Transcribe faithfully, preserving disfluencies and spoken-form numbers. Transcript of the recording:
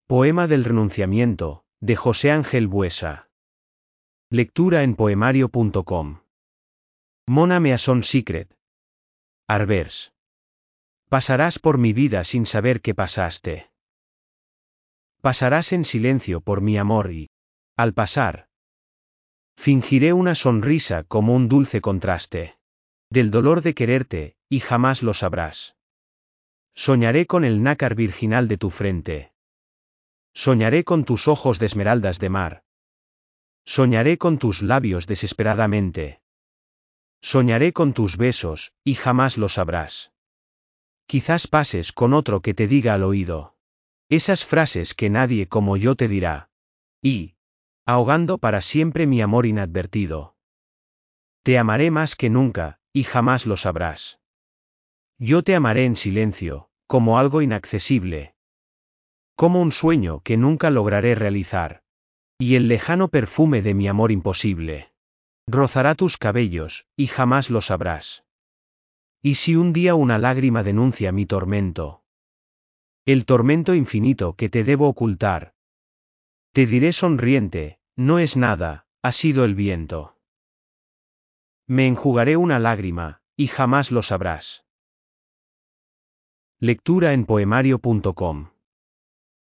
Poema del renunciamiento, de José Ángel Buesa. Lectura en poemario punto com. Mona Meason Secret. Arbers. Pasarás por mi vida sin saber que pasaste. Pasarás en silencio por mi amor y, al pasar, fingiré una sonrisa como un dulce contraste del dolor de quererte, y jamás lo sabrás. Soñaré con el nácar virginal de tu frente. Soñaré con tus ojos de esmeraldas de mar. Soñaré con tus labios desesperadamente. Soñaré con tus besos, y jamás lo sabrás. Quizás pases con otro que te diga al oído esas frases que nadie como yo te dirá. Y, ahogando para siempre mi amor inadvertido, te amaré más que nunca, y jamás lo sabrás. Yo te amaré en silencio, como algo inaccesible. Como un sueño que nunca lograré realizar. Y el lejano perfume de mi amor imposible rozará tus cabellos, y jamás lo sabrás. Y si un día una lágrima denuncia mi tormento, el tormento infinito que te debo ocultar, te diré sonriente, no es nada, ha sido el viento. Me enjugaré una lágrima, y jamás lo sabrás. Lectura en poemario punto com.